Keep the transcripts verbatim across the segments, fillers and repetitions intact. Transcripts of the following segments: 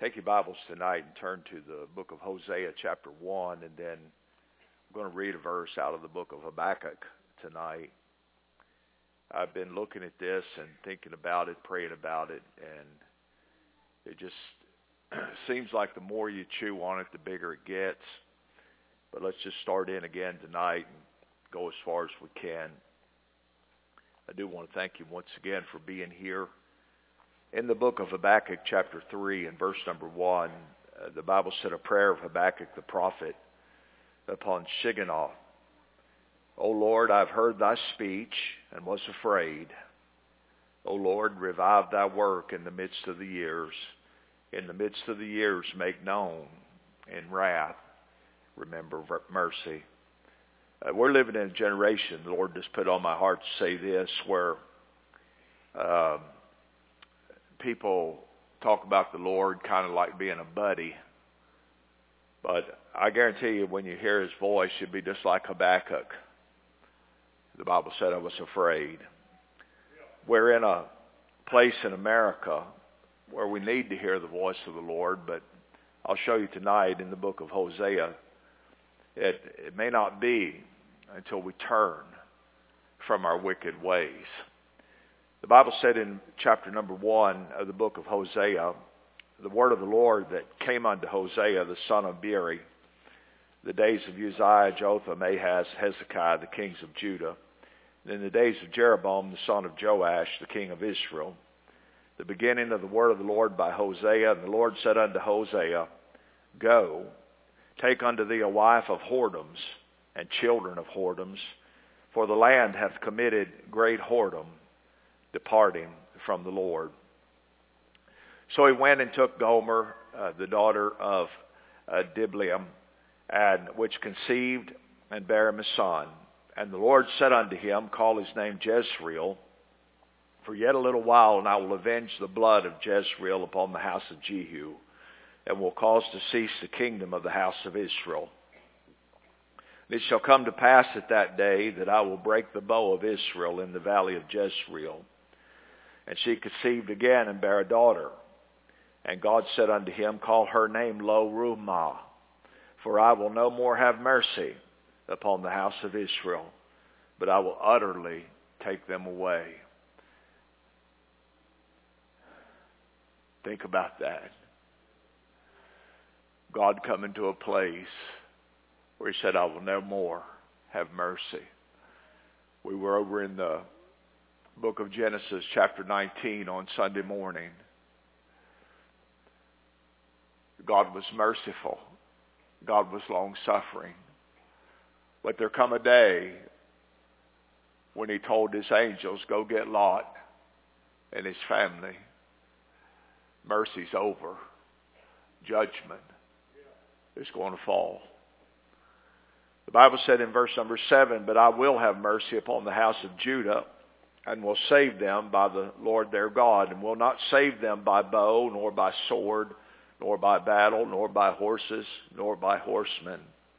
Take your Bibles tonight and turn to the book of Hosea chapter one, and then I'm going to read a verse out of the book of Habakkuk tonight. I've been looking at this and thinking about it, praying about it, and it just seems like the more you chew on it, the bigger it gets. But let's just start in again tonight and go as far as we can. I do want to thank you once again for being here. In the book of Habakkuk chapter three and verse number one, uh, the Bible said a prayer of Habakkuk the prophet upon Shigionoth. O Lord, I've heard thy speech and was afraid. O Lord, revive thy work in the midst of the years. In the midst of the years make known in wrath, remember mercy. Uh, we're living in a generation, the Lord just put on my heart to say this, where um, people talk about the Lord kind of like being a buddy. But I guarantee you, when you hear his voice, you'll be just like Habakkuk. The Bible said I was afraid. We're in a place in America where we need to hear the voice of the Lord, but I'll show you tonight in the book of Hosea, it, it may not be until we turn from our wicked ways. The Bible said in chapter number one of the book of Hosea, the word of the Lord that came unto Hosea, the son of Beeri, the days of Uzziah, Jotham, Ahaz, Hezekiah, the kings of Judah, and in the days of Jeroboam, the son of Joash, the king of Israel, the beginning of the word of the Lord by Hosea. And the Lord said unto Hosea, Go, take unto thee a wife of whoredoms and children of whoredoms, for the land hath committed great whoredom, departing from the Lord. So he went and took Gomer, uh, the daughter of uh, Diblaim, and which conceived and bare him a son. And the Lord said unto him, Call his name Jezreel, for yet a little while, and I will avenge the blood of Jezreel upon the house of Jehu, and will cause to cease the kingdom of the house of Israel. And it shall come to pass at that day that I will break the bow of Israel in the valley of Jezreel. And she conceived again and bare a daughter. And God said unto him, Call her name Lo-Ruhamah, for I will no more have mercy upon the house of Israel, but I will utterly take them away. Think about that. God coming to a place where he said, I will no more have mercy. We were over in the book of Genesis chapter nineteen on Sunday morning. God was merciful. God was long-suffering. But there come a day when he told his angels, Go get Lot and his family. Mercy's over. Judgment is going to fall. The Bible said in verse number seven, But I will have mercy upon the house of Judah, and will save them by the Lord their God, and will not save them by bow, nor by sword, nor by battle, nor by horses, nor by horsemen.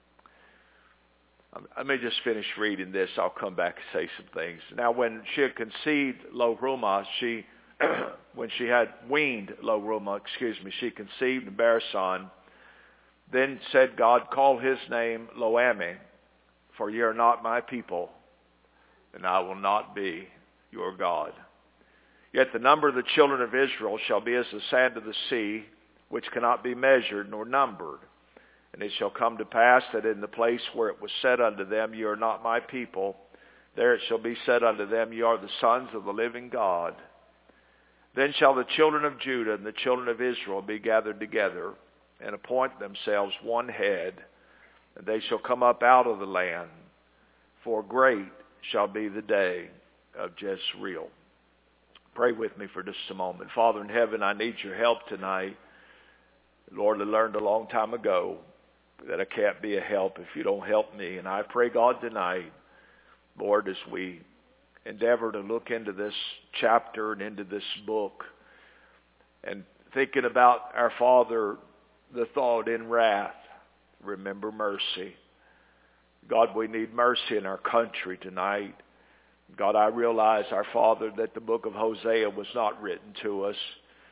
Let me just finish reading this. I'll come back and say some things. Now when she had conceived Lo-Ruhamah, she, when she had weaned Lo-Ruhamah, excuse me, she conceived and bare a son. Then said God, Call his name Lo-Ammi, for ye are not my people, and I will not be your God. Yet the number of the children of Israel shall be as the sand of the sea, which cannot be measured nor numbered. And it shall come to pass that in the place where it was said unto them, Ye are not my people, there it shall be said unto them, Ye are the sons of the living God. Then shall the children of Judah and the children of Israel be gathered together, and appoint themselves one head, and they shall come up out of the land, for great shall be the day of Jezreel. Pray with me for just a moment. Father in heaven, I need your help tonight. Lord, I learned a long time ago that I can't be a help if you don't help me. And I pray, God, tonight, Lord, as we endeavor to look into this chapter and into this book, and thinking about our Father, the thought in wrath, remember mercy. God, we need mercy in our country tonight. God, I realize, our Father, that the book of Hosea was not written to us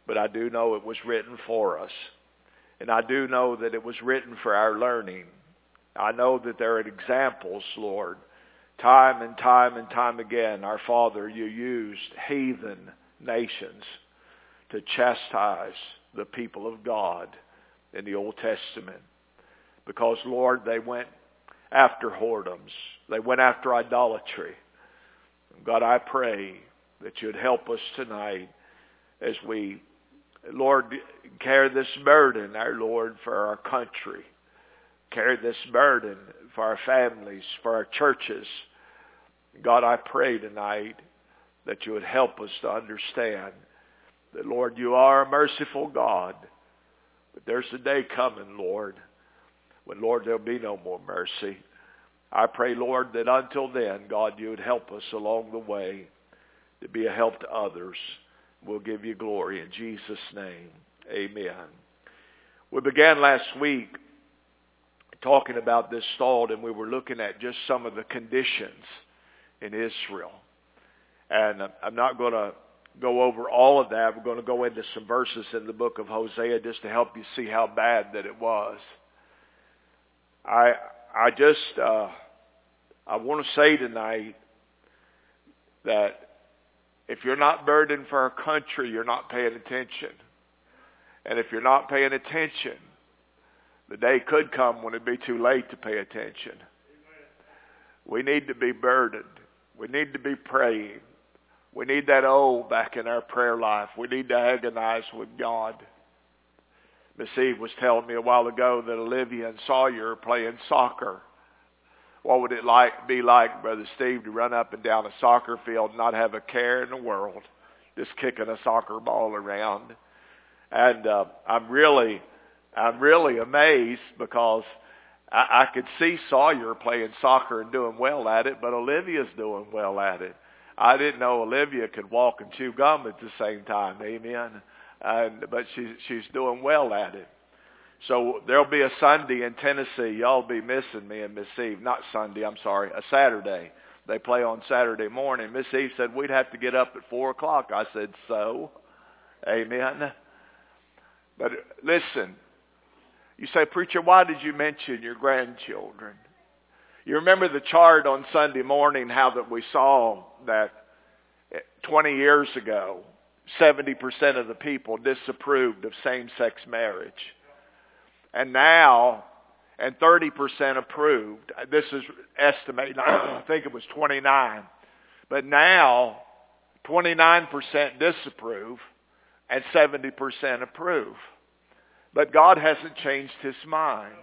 but I do know it was written for us. And I do know that it was written for our learning. I know that there are examples, Lord. Time and time and time again, our Father, you used heathen nations to chastise the people of God in the Old Testament. Because, Lord, they went after whoredoms. They went after idolatry. God, I pray that you'd help us tonight as we, Lord, carry this burden, our Lord, for our country. Carry this burden for our families, for our churches. God, I pray tonight that you would help us to understand that, Lord, you are a merciful God. But there's a day coming, Lord, when, Lord, there'll be no more mercy. I pray, Lord, that until then, God, you would help us along the way to be a help to others. We'll give you glory in Jesus' name. Amen. We began last week talking about this thought, and we were looking at just some of the conditions in Israel. And I'm not going to go over all of that. We're going to go into some verses in the book of Hosea just to help you see how bad that it was. I I just uh, I want to say tonight that if you're not burdened for our country, you're not paying attention. And if you're not paying attention, the day could come when it'd be too late to pay attention. We need to be burdened. We need to be praying. We need that O back in our prayer life. We need to agonize with God. Miss Eve was telling me a while ago that Olivia and Sawyer are playing soccer. What would it like be like, Brother Steve, to run up and down a soccer field and not have a care in the world, just kicking a soccer ball around? And uh, I'm really, I'm really amazed because I, I could see Sawyer playing soccer and doing well at it, but Olivia's doing well at it. I didn't know Olivia could walk and chew gum at the same time. Amen. And, but she's she's doing well at it. So there'll be a Sunday in Tennessee. Y'all be missing me and Miss Eve. Not Sunday, I'm sorry, a Saturday. They play on Saturday morning. Miss Eve said we'd have to get up at four o'clock. I said, so? Amen. But listen, you say, preacher, why did you mention your grandchildren? You remember the chart on Sunday morning, how that we saw that twenty years ago, seventy percent of the people disapproved of same-sex marriage. And now, and thirty percent approved. This is estimated, I think it was twenty-nine. But now, twenty-nine percent disapprove and seventy percent approve. But God hasn't changed his mind.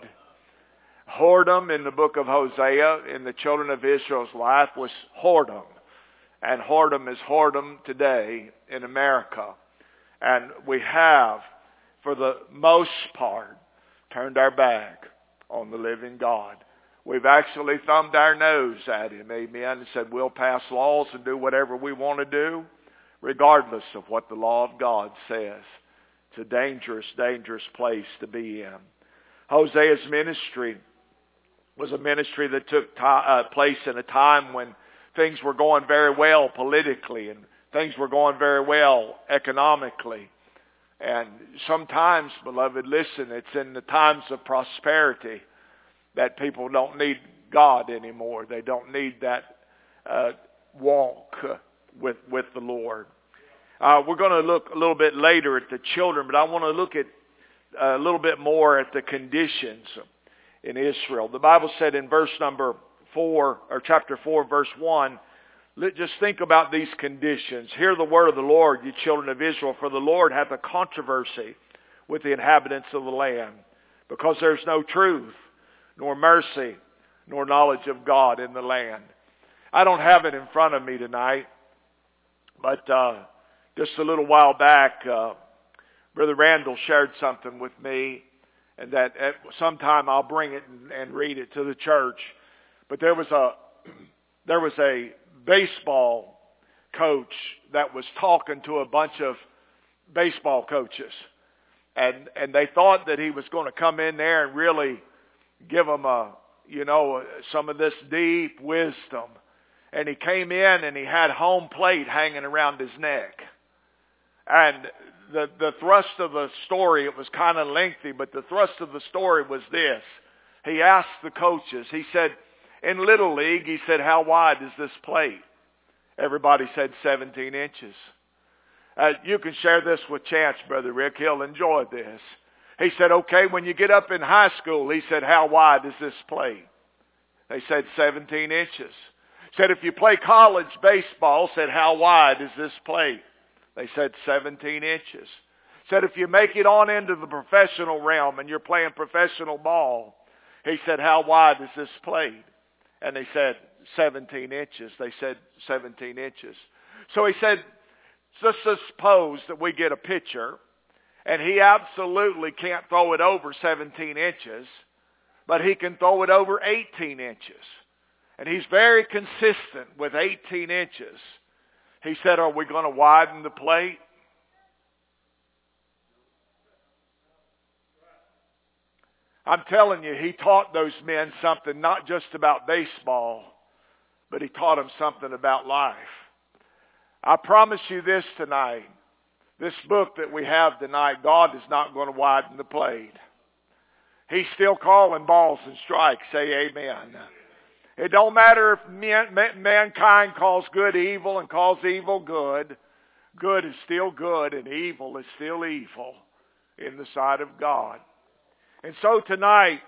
Whoredom in the book of Hosea in the children of Israel's life was whoredom. And whoredom is whoredom today in America. And we have, for the most part, turned our back on the living God. We've actually thumbed our nose at him, amen, and said we'll pass laws and do whatever we want to do, regardless of what the law of God says. It's a dangerous, dangerous place to be in. Hosea's ministry was a ministry that took t- uh, place in a time when things were going very well politically and things were going very well economically. And sometimes, beloved, listen, it's in the times of prosperity that people don't need God anymore. They don't need that uh, walk with, with the Lord. Uh, we're going to look a little bit later at the children, but I want to look at a little bit more at the conditions in Israel. The Bible said in verse number four, or chapter four, verse one, let, just think about these conditions. Hear the word of the Lord, you children of Israel, for the Lord hath a controversy with the inhabitants of the land, because there's no truth, nor mercy, nor knowledge of God in the land. I don't have it in front of me tonight, but uh, just a little while back, uh, Brother Randall shared something with me, and that at sometime I'll bring it and, and read it to the church. But there was a there was a baseball coach that was talking to a bunch of baseball coaches, and and they thought that he was going to come in there and really give them a you know some of this deep wisdom. And he came in and he had home plate hanging around his neck. And the, the thrust of the story, it was kind of lengthy, but the thrust of the story was this. He asked the coaches, he said, in Little League, he said, how wide is this plate? Everybody said seventeen inches. Uh, you can share this with Chance, Brother Rick. He'll enjoy this. He said, okay, when you get up in high school, he said, how wide is this plate? They said seventeen inches. Said, if you play college baseball, said, how wide is this plate? They said seventeen inches. Said, if you make it on into the professional realm and you're playing professional ball, he said, how wide is this plate? And they said, seventeen inches. They said, seventeen inches. So he said, just suppose that we get a pitcher, and he absolutely can't throw it over seventeen inches, but he can throw it over eighteen inches. And he's very consistent with eighteen inches. He said, are we going to widen the plate? I'm telling you, he taught those men something not just about baseball, but he taught them something about life. I promise you this tonight. This book that we have tonight, God is not going to widen the plate. He's still calling balls and strikes. Say amen. It don't matter if man, mankind calls good evil and calls evil good. Good is still good and evil is still evil in the sight of God. And so tonight,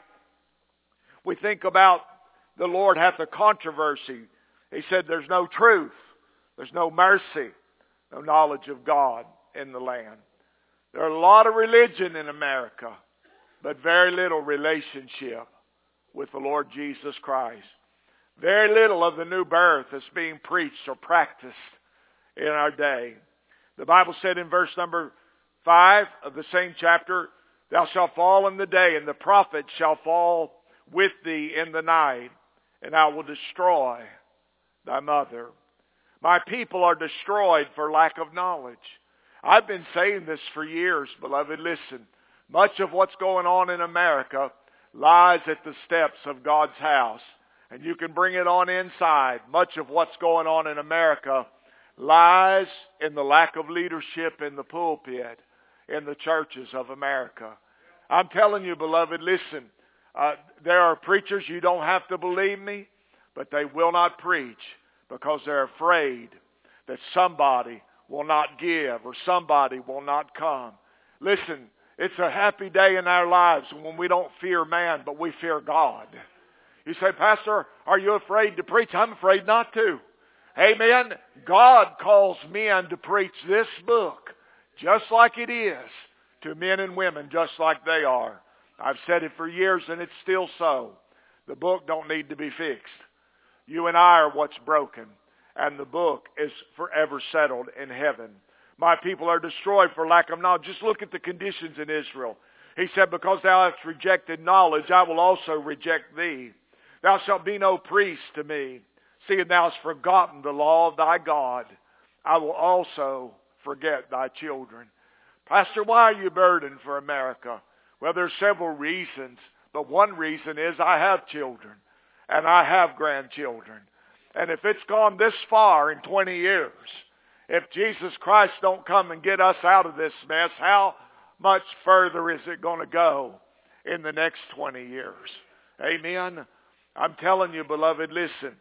we think about the Lord hath a controversy. He said there's no truth. There's no mercy. No knowledge of God in the land. There are a lot of religion in America, but very little relationship with the Lord Jesus Christ. Very little of the new birth is being preached or practiced in our day. The Bible said in verse number five of the same chapter, thou shalt fall in the day, and the prophet shall fall with thee in the night, and I will destroy thy mother. My people are destroyed for lack of knowledge. I've been saying this for years, beloved. Listen, much of what's going on in America lies at the steps of God's house. And you can bring it on inside. Much of what's going on in America lies in the lack of leadership in the pulpit, in the churches of America. I'm telling you, beloved, listen, uh, there are preachers, you don't have to believe me, but they will not preach because they're afraid that somebody will not give or somebody will not come. Listen, it's a happy day in our lives when we don't fear man, but we fear God. You say, Pastor, are you afraid to preach? I'm afraid not to. Amen. God calls men to preach this book just like it is to men and women just like they are. I've said it for years and it's still so. The book don't need to be fixed. You and I are what's broken, and the book is forever settled in heaven. My people are destroyed for lack of knowledge. Just look at the conditions in Israel. He said, because thou hast rejected knowledge, I will also reject thee. Thou shalt be no priest to me, seeing thou hast forgotten the law of thy God. I will also forget thy children. Pastor, why are you burdened for America? Well, there's several reasons, but one reason is I have children, and I have grandchildren. And if it's gone this far in twenty years, if Jesus Christ don't come and get us out of this mess, how much further is it going to go in the next twenty years? Amen. I'm telling you, beloved, listen.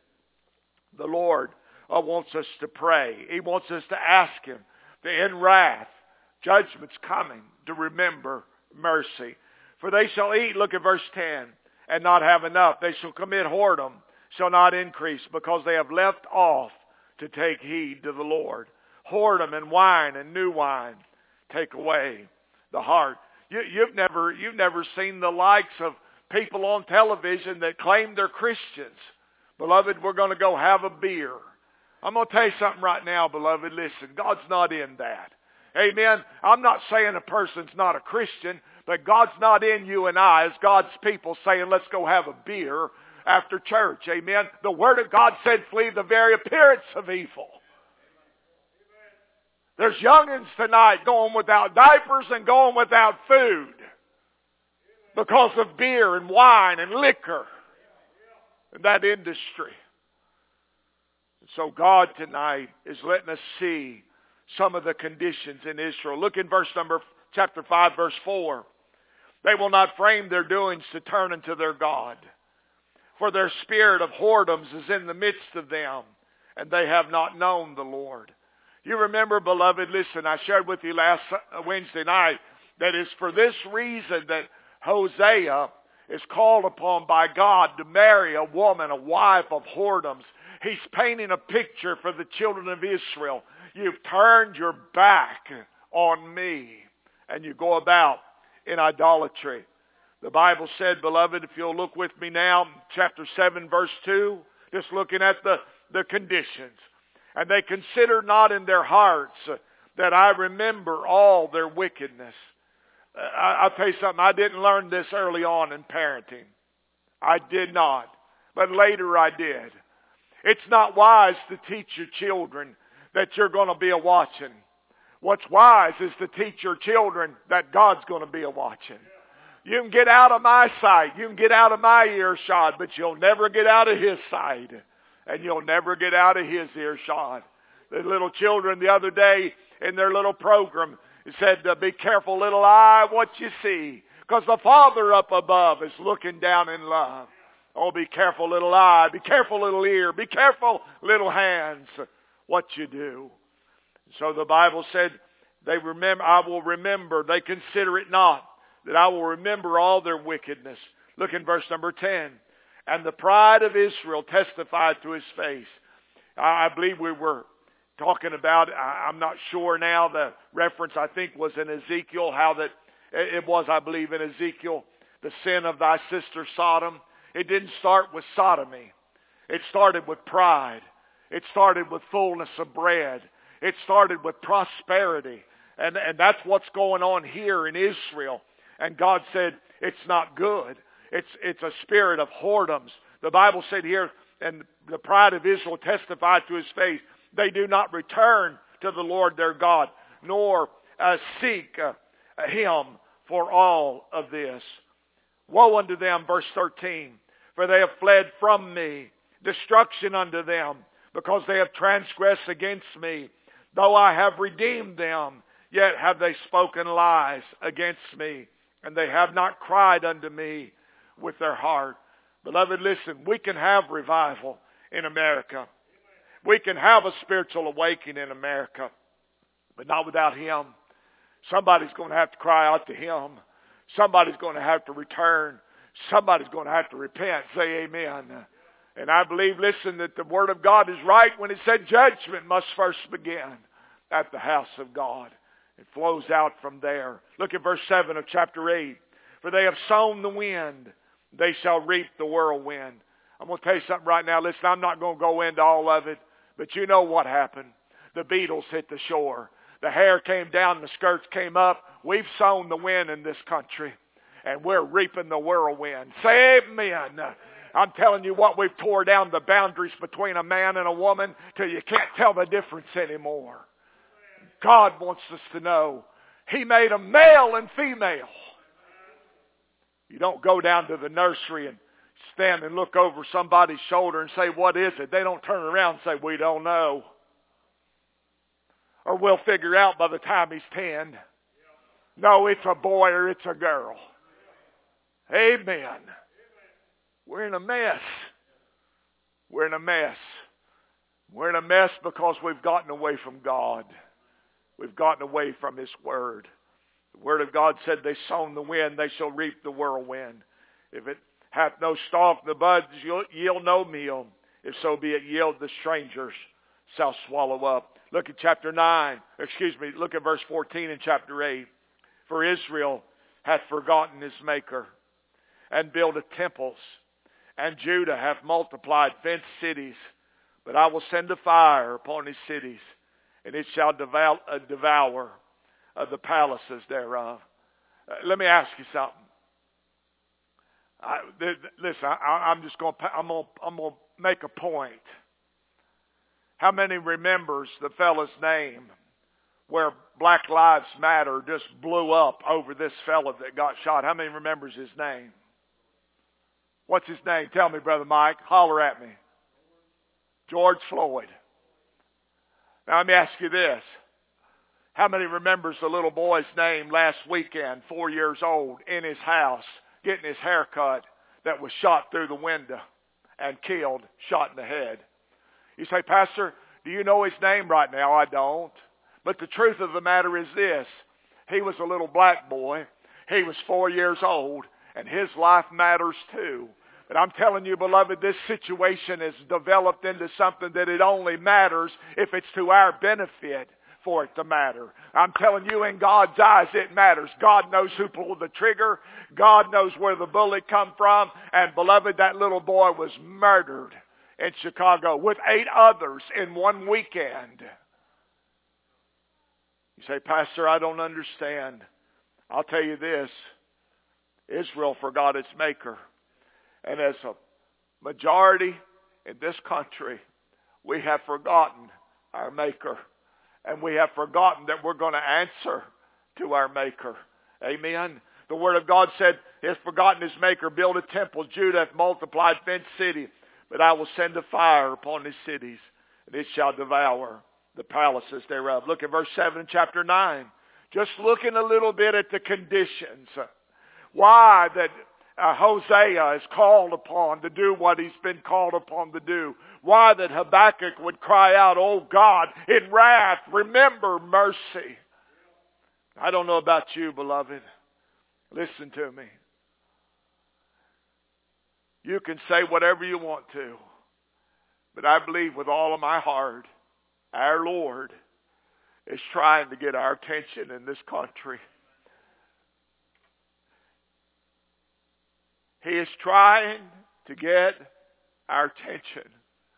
The Lord uh, wants us to pray. He wants us to ask Him that in wrath, judgment's coming, to remember mercy. For they shall eat, look at verse ten, and not have enough. They shall commit whoredom, shall not increase, because they have left off to take heed to the Lord. Whoredom and wine and new wine take away the heart. You, you've never, you've never seen the likes of people on television that claim they're Christians. Beloved, we're going to go have a beer. I'm going to tell you something right now, beloved. Listen, God's not in that. Amen. I'm not saying a person's not a Christian, but God's not in you and I as God's people saying, let's go have a beer after church. Amen. The Word of God said, flee the very appearance of evil. There's youngins tonight going without diapers and going without food because of beer and wine and liquor in that industry. So God tonight is letting us see some of the conditions in Israel. Look in verse number, chapter five, verse four. They will not frame their doings to turn unto their God. For their spirit of whoredoms is in the midst of them, and they have not known the Lord. You remember, beloved, listen, I shared with you last Wednesday night that it's for this reason that Hosea is called upon by God to marry a woman, a wife of whoredoms. He's painting a picture for the children of Israel. You've turned your back on me, and you go about in idolatry. The Bible said, beloved, if you'll look with me now, chapter seven, verse two, just looking at the, the conditions. And they consider not in their hearts that I remember all their wickedness. I, I'll tell you something, I didn't learn this early on in parenting. I did not. But later I did. It's not wise to teach your children that you're going to be a watching. What's wise is to teach your children that God's going to be a watching. You can get out of my sight. You can get out of my earshot, but you'll never get out of his sight. And you'll never get out of his earshot. The little children the other day in their little program said, be careful, little eye, what you see. Because the Father up above is looking down in love. Oh, be careful, little eye. Be careful, little ear. Be careful, little hands, what you do. So the Bible said, they remember, I will remember. They consider it not, that I will remember all their wickedness. Look in verse number ten. And the pride of Israel testified to his face. I believe we were talking about, I'm not sure now, the reference I think was in Ezekiel, how that, it was I believe in Ezekiel, the sin of thy sister Sodom. It didn't start with sodomy. It started with pride. It started with fullness of bread. It started with prosperity. And, and that's what's going on here in Israel. And God said, it's not good. It's, it's a spirit of whoredoms. The Bible said here, and the pride of Israel testified to his face, they do not return to the Lord their God, nor uh, seek uh, him for all of this. Woe unto them, verse thirteen, for they have fled from me, destruction unto them, because they have transgressed against me. Though I have redeemed them, yet have they spoken lies against me, and they have not cried unto me with their heart. Beloved, listen, we can have revival in America. We can have a spiritual awakening in America, but not without him. Somebody's going to have to cry out to him. Somebody's going to have to return. Somebody's going to have to repent. Say amen. And I believe, listen, that the Word of God is right when it said judgment must first begin at the house of God. It flows out from there. Look at verse seven of chapter eight. For they have sown the wind, they shall reap the whirlwind. I'm going to tell you something right now. Listen, I'm not going to go into all of it, but you know what happened. The beetles hit the shore. The hair came down, the skirts came up. We've sown the wind in this country, and we're reaping the whirlwind. Say amen. I'm telling you what, we've tore down the boundaries between a man and a woman till you can't tell the difference anymore. God wants us to know He made them male and female. You don't go down to the nursery and stand and look over somebody's shoulder and say, what is it? They don't turn around and say, we don't know. Or we'll figure out by the time he's ten. No, it's a boy or it's a girl. Amen. We're in a mess. We're in a mess. We're in a mess because we've gotten away from God. We've gotten away from His Word. The Word of God said, they sown the wind, they shall reap the whirlwind. If it hath no stalk, the buds yield no meal. If so be it yield, the strangers shall swallow up. Look at chapter nine. Excuse me, look at verse fourteen in chapter eight. For Israel hath forgotten his Maker, and buildeth temples, and Judah hath multiplied fenced cities. But I will send a fire upon his cities, and it shall devour, uh, devour uh, the palaces thereof. Uh, let me ask you something. I, th- th- listen, I, I'm just going to I'm going I'm going to make a point. How many remembers the fella's name where Black Lives Matter just blew up over this fella that got shot? How many remembers his name? What's his name? Tell me, Brother Mike. Holler at me. George Floyd. Now let me ask you this. How many remembers the little boy's name last weekend, four years old, in his house, getting his hair cut, that was shot through the window and killed, shot in the head? You say, Pastor, do you know his name right now? I don't. But the truth of the matter is this. He was a little black boy. He was four years old, and his life matters too. But I'm telling you, beloved, this situation has developed into something that it only matters if it's to our benefit for it to matter. I'm telling you, in God's eyes, it matters. God knows who pulled the trigger. God knows where the bullet come from. And beloved, that little boy was murdered in Chicago with eight others in one weekend. You say, Pastor, I don't understand. I'll tell you this. Israel forgot its maker. And as a majority in this country, we have forgotten our maker. And we have forgotten that we're going to answer to our maker. Amen. The Word of God said, He has forgotten His maker. Build a temple. Judah hath multiplied fenced city. But I will send a fire upon his cities, and it shall devour the palaces thereof. Look at verse seven in chapter nine. Just looking a little bit at the conditions. Why that uh, Hosea is called upon to do what he's been called upon to do. Why that Habakkuk would cry out, oh God, in wrath, remember mercy. I don't know about you, beloved. Listen to me. You can say whatever you want to, but I believe with all of my heart, our Lord is trying to get our attention in this country. He is trying to get our attention.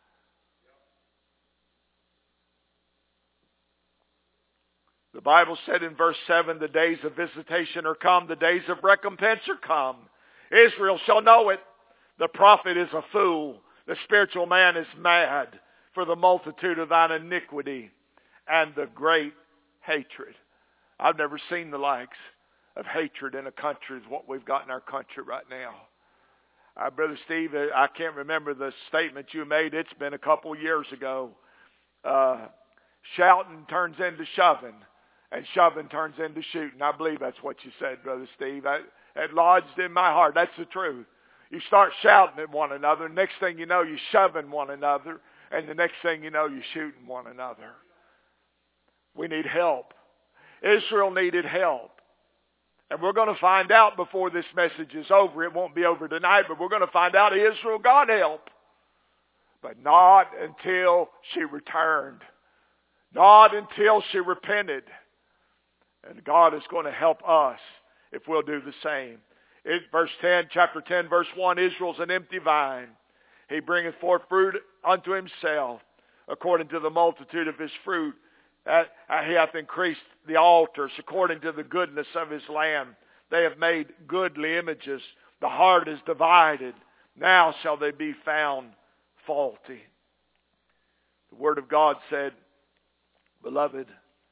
The Bible said in verse seven, the days of visitation are come, the days of recompense are come. Israel shall know it. The prophet is a fool. The spiritual man is mad for the multitude of thine iniquity and the great hatred. I've never seen the likes of hatred in a country as what we've got in our country right now. Uh, Brother Steve, I can't remember the statement you made. It's been a couple years ago. Uh, shouting turns into shoving, and shoving turns into shooting. I believe that's what you said, Brother Steve. I, it lodged in my heart. That's the truth. You start shouting at one another. The next thing you know, you're shoving one another. And the next thing you know, you're shooting one another. We need help. Israel needed help. And we're going to find out before this message is over. It won't be over tonight, but we're going to find out Israel got help. But not until she returned. Not until she repented. And God is going to help us if we'll do the same. It, verse ten, chapter ten, verse one, Israel's an empty vine. He bringeth forth fruit unto himself, according to the multitude of his fruit. Uh, he hath increased the altars, according to the goodness of his land. They have made goodly images. The heart is divided. Now shall they be found faulty. The Word of God said, beloved,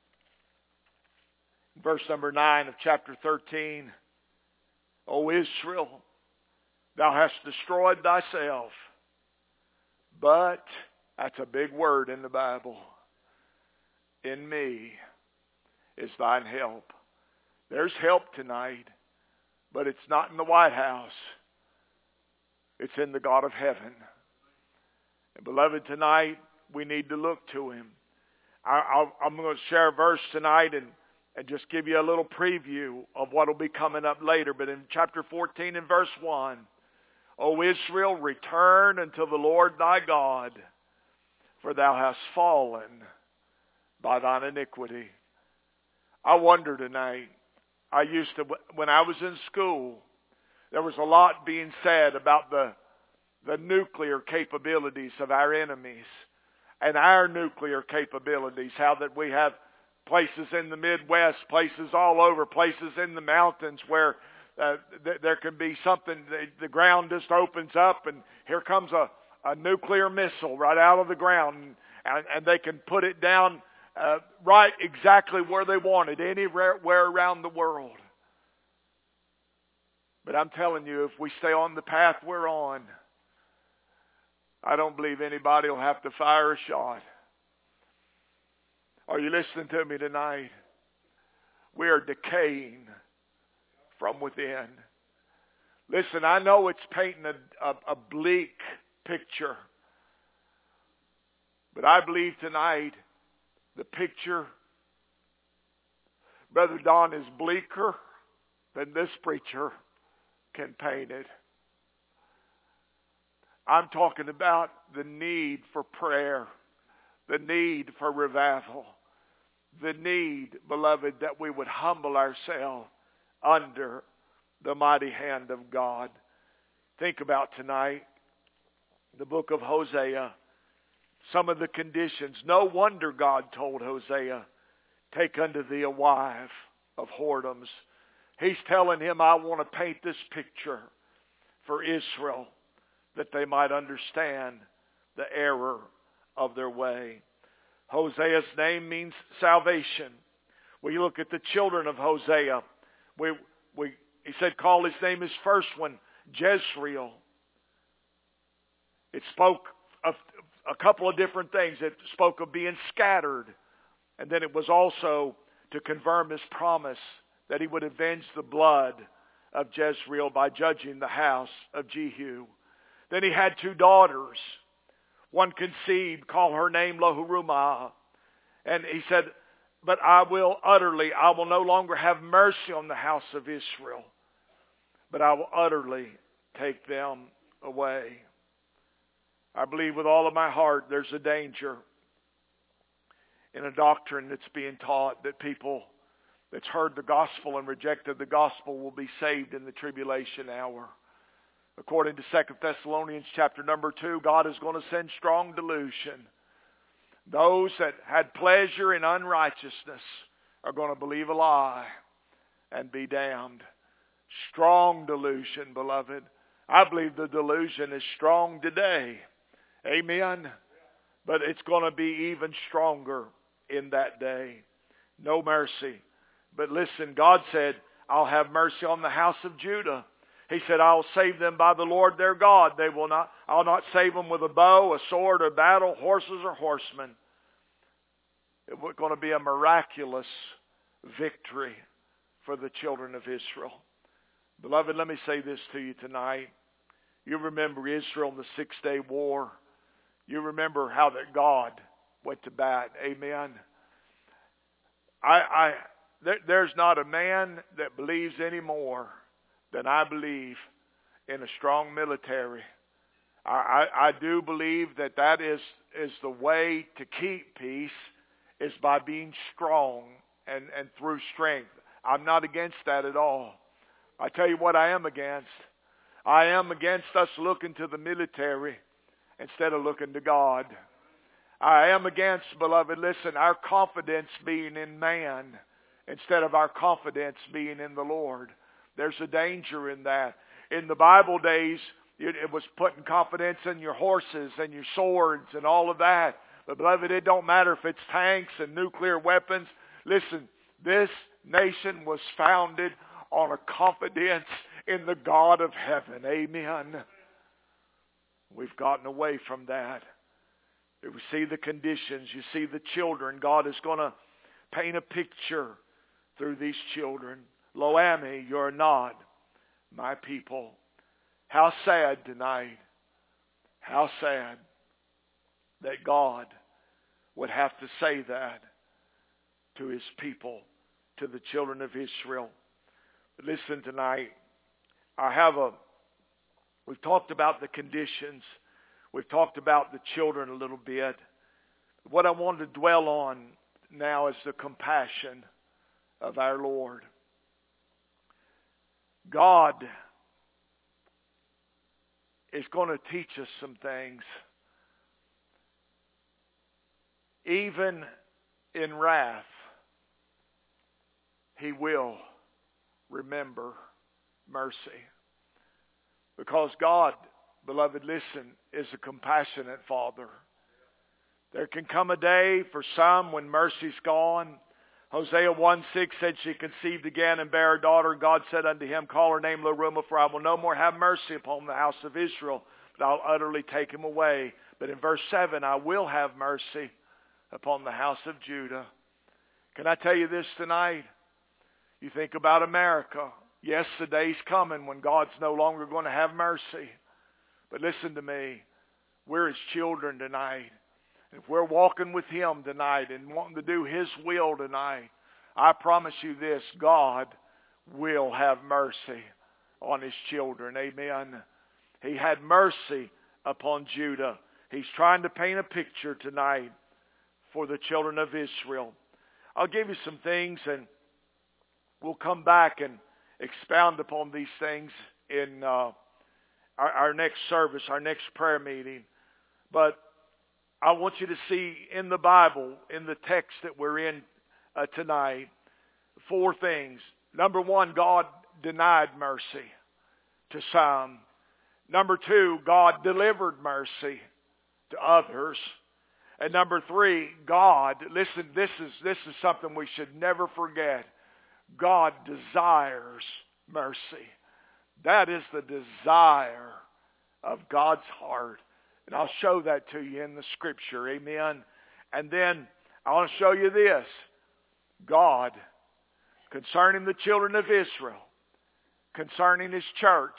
in verse number nine of chapter thirteen, O Israel, thou hast destroyed thyself. But, that's a big word in the Bible, in me is thine help. There's help tonight, but it's not in the White House. It's in the God of heaven. And beloved, tonight we need to look to Him. I, I'll, I'm going to share a verse tonight and And just give you a little preview of what will be coming up later. But in chapter fourteen and verse one, O Israel, return unto the Lord thy God, for thou hast fallen by thine iniquity. I wonder tonight, I used to, when I was in school, there was a lot being said about the, the nuclear capabilities of our enemies and our nuclear capabilities, how that we have places in the Midwest, places all over, places in the mountains where uh, th- there can be something, the, the ground just opens up and here comes a, a nuclear missile right out of the ground, and, and they can put it down uh, right exactly where they want it, anywhere around the world. But I'm telling you, if we stay on the path we're on, I don't believe anybody will have to fire a shot. Are you listening to me tonight? We are decaying from within. Listen, I know it's painting a, a, a bleak picture. But I believe tonight the picture, Brother Don, is bleaker than this preacher can paint it. I'm talking about the need for prayer, the need for revival, the need, beloved, that we would humble ourselves under the mighty hand of God. Think about tonight, the book of Hosea, some of the conditions. No wonder God told Hosea, take unto thee a wife of whoredoms. He's telling him, I want to paint this picture for Israel, that they might understand the error of their way. Hosea's name means salvation. We look at the children of Hosea. We, we, he said, call his name his first one, Jezreel. It spoke of a couple of different things. It spoke of being scattered. And then it was also to confirm his promise that he would avenge the blood of Jezreel by judging the house of Jehu. Then he had two daughters. One conceived, call her name Lohurumah. And he said, but I will utterly, I will no longer have mercy on the house of Israel, but I will utterly take them away. I believe with all of my heart there's a danger in a doctrine that's being taught that people that's heard the gospel and rejected the gospel will be saved in the tribulation hour. According to Second Thessalonians chapter number two, God is going to send strong delusion. Those that had pleasure in unrighteousness are going to believe a lie and be damned. Strong delusion, beloved. I believe the delusion is strong today. Amen. But it's going to be even stronger in that day. No mercy. But listen, God said, I'll have mercy on the house of Judah. He said, I'll save them by the Lord their God. They will not, I'll not save them with a bow, a sword, a battle, horses, or horsemen. It's going to be a miraculous victory for the children of Israel. Beloved, let me say this to you tonight. You remember Israel in the Six-Day War. You remember how that God went to bat. Amen. I, I, there, there's not a man that believes any more than I believe in a strong military. I, I, I do believe that that is, is the way to keep peace, is by being strong and, and through strength. I'm not against that at all. I tell you what I am against. I am against us looking to the military instead of looking to God. I am against, beloved, listen, our confidence being in man instead of our confidence being in the Lord. There's a danger in that. In the Bible days, it, it was putting confidence in your horses and your swords and all of that. But beloved, it don't matter if it's tanks and nuclear weapons. Listen, this nation was founded on a confidence in the God of heaven. Amen. We've gotten away from that. We see the conditions. You see the children. God is going to paint a picture through these children. Lo-Ammi, you're not my people. How sad tonight. How sad that God would have to say that to his people, to the children of Israel. But listen tonight. I have a, we've talked about the conditions. We've talked about the children a little bit. What I want to dwell on now is the compassion of our Lord. God is going to teach us some things. Even in wrath, he will remember mercy. Because God, beloved, listen, is a compassionate Father. There can come a day for some when mercy's gone. Hosea one six said she conceived again and bare a daughter. God said unto him, call her name Lohurumah, for I will no more have mercy upon the house of Israel, but I'll utterly take him away. But in verse seven, I will have mercy upon the house of Judah. Can I tell you this tonight? You think about America. Yes, the day's coming when God's no longer going to have mercy. But listen to me. We're His children tonight. If we're walking with Him tonight and wanting to do His will tonight, I promise you this, God will have mercy on His children. Amen. He had mercy upon Judah. He's trying to paint a picture tonight for the children of Israel. I'll give you some things and we'll come back and expound upon these things in uh, our, our next service, our next prayer meeting. But I want you to see in the Bible, in the text that we're in uh, tonight, four things. Number one, God denied mercy to some. Number two, God delivered mercy to others. And number three, God, listen, this is this is something we should never forget. God desires mercy. That is the desire of God's heart. And I'll show that to you in the Scripture. Amen. And then I want to show you this. God, concerning the children of Israel, concerning His church,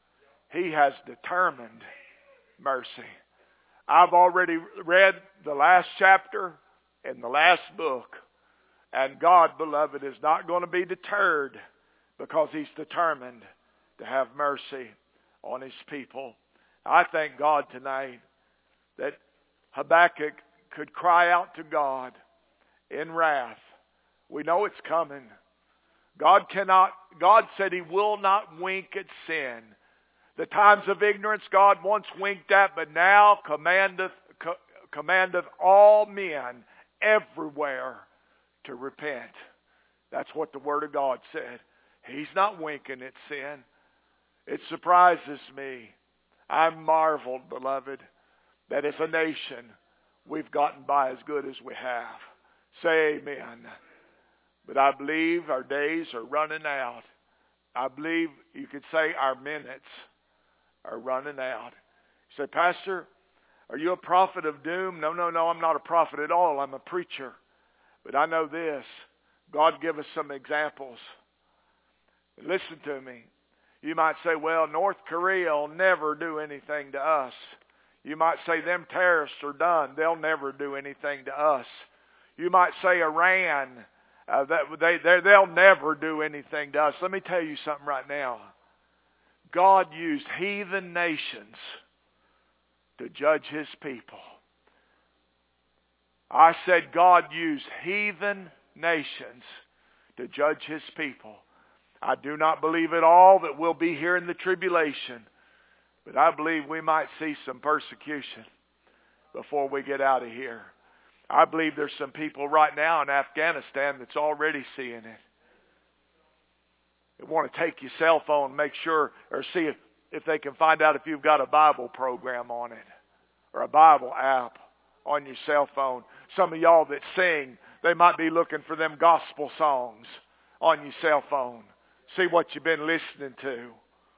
He has determined mercy. I've already read the last chapter in the last book. And God, beloved, is not going to be deterred because He's determined to have mercy on His people. I thank God tonight that Habakkuk could cry out to God in wrath. We know it's coming. God cannot, God said He will not wink at sin. The times of ignorance God once winked at, but now commandeth, co- commandeth all men everywhere to repent. That's what the Word of God said. He's not winking at sin. It surprises me. I'm marveled, beloved, that as a nation we've gotten by as good as we have. Say amen. But I believe our days are running out. I believe you could say our minutes are running out. You say, Pastor, are you a prophet of doom? No, no, no, I'm not a prophet at all. I'm a preacher. But I know this. God give us some examples. Listen to me. You might say, well, North Korea will never do anything to us. You might say them terrorists are done. They'll never do anything to us. You might say Iran, uh, that they, they, they'll never do anything to us. Let me tell you something right now. God used heathen nations to judge His people. I said God used heathen nations to judge His people. I do not believe at all that we'll be here in the tribulation, but I believe we might see some persecution before we get out of here. I believe there's some people right now in Afghanistan that's already seeing it. They want to take your cell phone and make sure, or see if, if they can find out if you've got a Bible program on it, or a Bible app on your cell phone. Some of y'all that sing, they might be looking for them gospel songs on your cell phone. See what you've been listening to.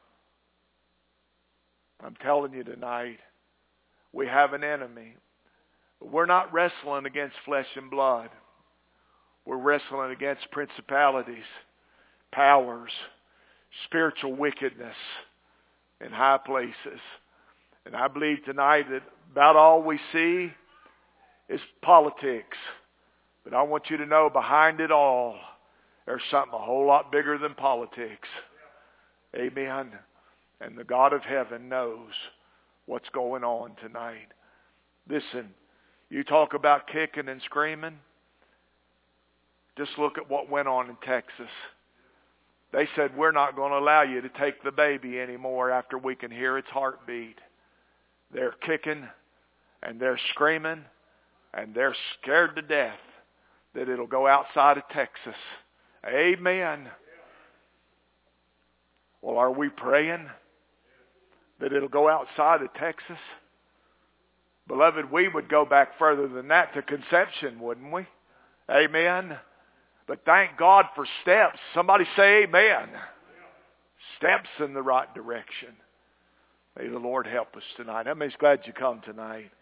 I'm telling you tonight, we have an enemy. But we're not wrestling against flesh and blood. We're wrestling against principalities, powers, spiritual wickedness in high places. And I believe tonight that about all we see is politics. But I want you to know behind it all, there's something a whole lot bigger than politics. Amen. And the God of heaven knows what's going on tonight. Listen, you talk about kicking and screaming. Just look at what went on in Texas. They said, we're not going to allow you to take the baby anymore after we can hear its heartbeat. They're kicking and they're screaming and they're scared to death that it'll go outside of Texas. Amen. Well, are we praying that it'll go outside of Texas? Beloved, we would go back further than that to conception, wouldn't we? Amen. But thank God for steps. Somebody say amen. Steps in the right direction. May the Lord help us tonight. How many's glad you come tonight?